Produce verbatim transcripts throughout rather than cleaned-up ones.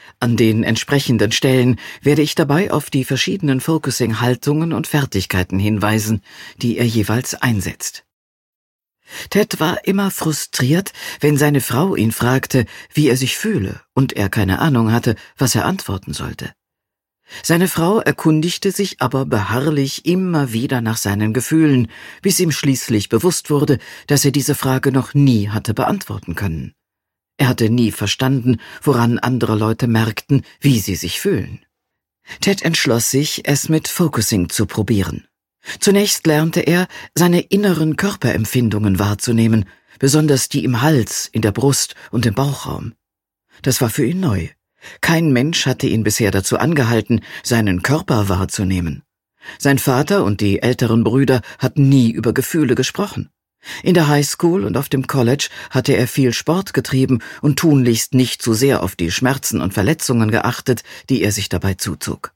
An den entsprechenden Stellen werde ich dabei auf die verschiedenen Focusing-Haltungen und Fertigkeiten hinweisen, die er jeweils einsetzt. Ted war immer frustriert, wenn seine Frau ihn fragte, wie er sich fühle, und er keine Ahnung hatte, was er antworten sollte. Seine Frau erkundigte sich aber beharrlich immer wieder nach seinen Gefühlen, bis ihm schließlich bewusst wurde, dass er diese Frage noch nie hatte beantworten können. Er hatte nie verstanden, woran andere Leute merkten, wie sie sich fühlen. Ted entschloss sich, es mit Focusing zu probieren. Zunächst lernte er, seine inneren Körperempfindungen wahrzunehmen, besonders die im Hals, in der Brust und im Bauchraum. Das war für ihn neu. Kein Mensch hatte ihn bisher dazu angehalten, seinen Körper wahrzunehmen. Sein Vater und die älteren Brüder hatten nie über Gefühle gesprochen. In der Highschool und auf dem College hatte er viel Sport getrieben und tunlichst nicht zu sehr auf die Schmerzen und Verletzungen geachtet, die er sich dabei zuzog.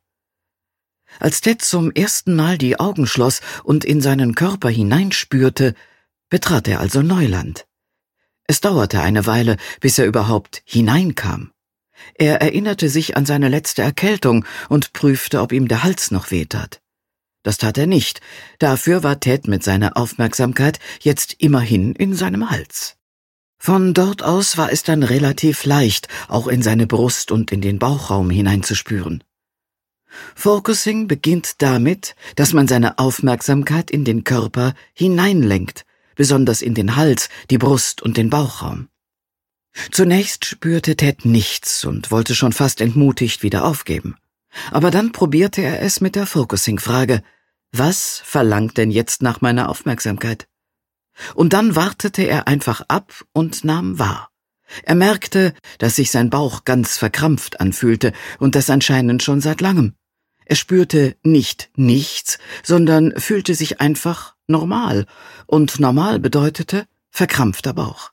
Als Ted zum ersten Mal die Augen schloss und in seinen Körper hineinspürte, betrat er also Neuland. Es dauerte eine Weile, bis er überhaupt hineinkam. Er erinnerte sich an seine letzte Erkältung und prüfte, ob ihm der Hals noch wehtat. Das tat er nicht, dafür war Ted mit seiner Aufmerksamkeit jetzt immerhin in seinem Hals. Von dort aus war es dann relativ leicht, auch in seine Brust und in den Bauchraum hineinzuspüren. Focusing beginnt damit, dass man seine Aufmerksamkeit in den Körper hineinlenkt, besonders in den Hals, die Brust und den Bauchraum. Zunächst spürte Ted nichts und wollte schon fast entmutigt wieder aufgeben. Aber dann probierte er es mit der Focusing-Frage: Was verlangt denn jetzt nach meiner Aufmerksamkeit? Und dann wartete er einfach ab und nahm wahr. Er merkte, dass sich sein Bauch ganz verkrampft anfühlte und das anscheinend schon seit langem. Er spürte nicht nichts, sondern fühlte sich einfach normal. Und normal bedeutete verkrampfter Bauch.